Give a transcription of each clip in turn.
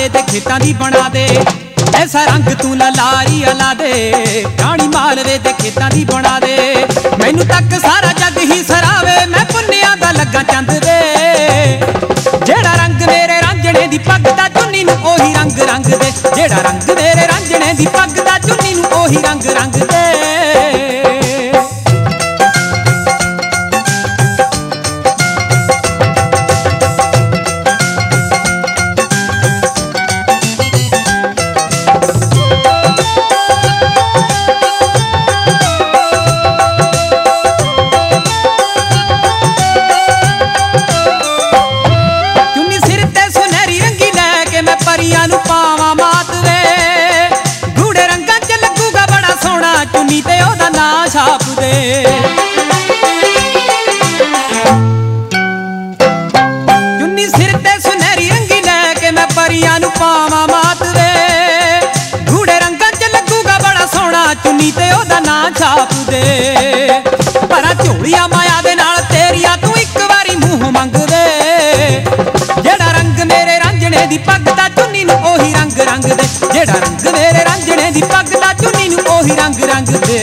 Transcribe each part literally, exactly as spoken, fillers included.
मालवे दे खेतां दी बना दे। ऐसा रंग तू ललारी अला दे, रानी मालवे दे खेतां दी बना दे। मैनू तक सारा जग ही सरावे, मैं पुन्निया दा लगा चंद दे। जेड़ा रंग मेरे रांझणे दी पग दा चुन्नी नू ओही रंग रंग दे। जेड़ा रंग मेरे रांझणे दी पग दा चुन्नी नू ओही रंग रंग दे। परियां नू पावां मात वे, गूढ़े रंगां च लगूगा बड़ा सोहना, चुन्नी ते ओदा नां छाप दे। चुन्नी सिर ते सुनहरी रंगी लैके मैं परियां नू पावां मात वे, गूढ़े रंगां च लगूगा बड़ा सोहना, चुन्नी ते ओदा नां छाप दे। भरा झोलिया माया दे नाल तेरिया तू इक वारी मूंह मंग दे। जेड़ा रंग मेरे रांझणे दी पग दा चुन्नी नू ओही रंग रंग दे। जेड़ा रंग मेरे रांझणे दी पग दा चुन्नी नू ओही रंग रंग दे।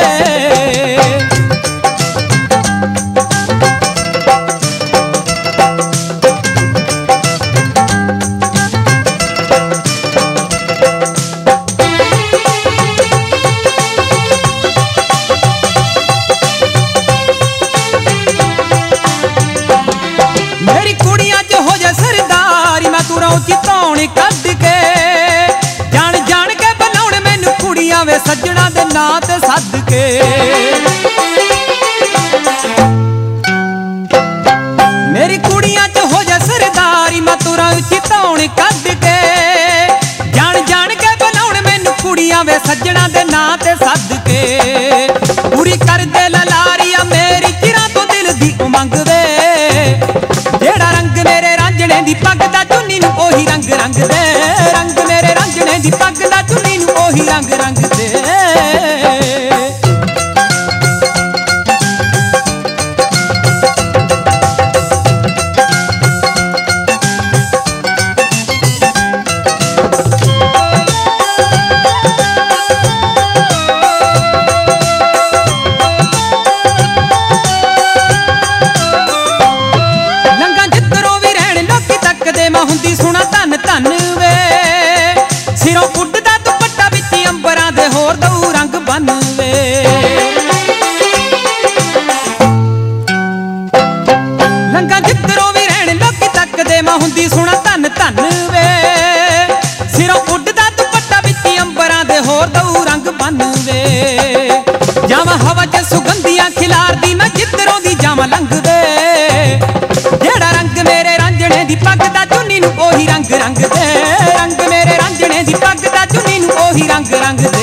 मेरी कुड़ियां च हो जा सरदारी, मैं तू रौं चितौन कद के। जान जान के बनाउण मैनू कुड़ियां वे सज्जणा दे नां ते सद के। मेरी कुड़ियां च हो जा सरदारी, मैं तू रौं चितौन कद के। जान जान के बनाउण मैनू कुड़ियां वे सज्जणा दे नां ते सद के। पूरी कर दे ललारिया मेरी चिरां तो दिल दी उमंग वे। जेड़ा रंग मेरे रांझणे दी पग दा चुन्नी नू ओही रंग रंग दे। रंग मेरे रांझणे दी पग दा चुन्नी नू ओही रंग रंग दे। मैं हुंदी सुना धन धन वे, सिरों उड्डदा दुपट्टा विच अंबरां दे होर दऊ रंग बन वे। लंघां जिधरों भी रहण लोकी तकदे, मैं हुंदी सुना धन धन वे। सिरों उड्डदा दुपट्टा विच अंबरां दे होर दऊ रंग बन वे। जावां हवा च सुगंधियां खिलारदी, मैं जिधरों दी जावां लंघ वे। जेड़ा रंग मेरे रांझणे दी पग दा चुन्नी नू ओही रंग रंग दे। रंग मेरे रांझणे दी पग दा चुन्नी नू ओही रंग रंग दे।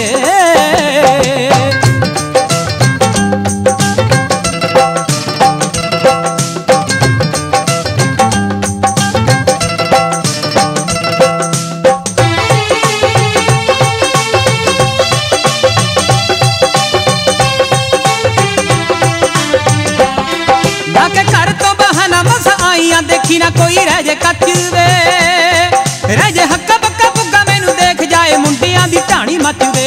लाके घर तो बहाना मस आईयां, देखी ना कोई रह जे कच वे। रह जे हक्का बक्का बुग्गा मैनू देख जाए, मुंडियां दी ढाणी मच वे।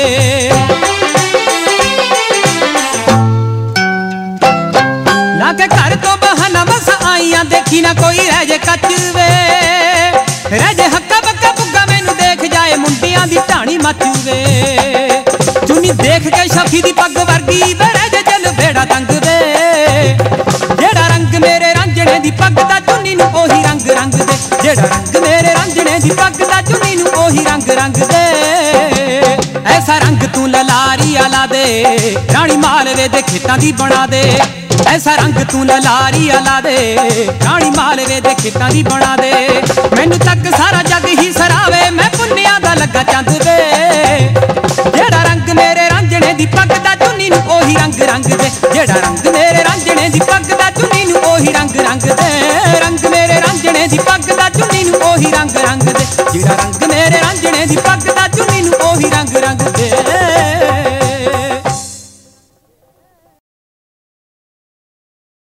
लाके घर तो बहाना मस आईयां, देखी ना कोई रह जे कच वे। रह जे हक्का बक्का बुग्गा मैनू देख जाए, मुंडियां दी ढाणी मच वे। चुन्नी देख के शफी दी पग वर्गी वे, रह जे जल बेड़ा तंग वे। जेड़ा रंग मेरे रांझणे दी पग दा चुन्नी नू ओही रंग रंग दे। जेड़ा रंग मेरे रांझणे दी पग दा चुन्नी नू ओही रंग रंग दे। ऐसा रंग तू ललारी अला दे, रानी मालवे दे खेतां दी बना दे। ऐसा रंग तू ललारी अला दे, रानी मालवे दे खेतां दी बना दे। मैनू तक सारा जग ही सरावे, मैं पुन्निया दा लगा चंद दे। जेड़ा रंग मेरे रांझणे दी पग दा चुन्नी नू ओही रंग रंग दे। जेड़ा रंग मेरे रांझणे दी पग दा चुन्नी नू ओही रंग रंग दे। रंग मेरे रांझणे दी पग दा चुन्नी नू ओही रंग रंग दे। जेड़ा रंग मेरे रांझणे दी पग दा चुन्नी नू ओही रंग रंग दे।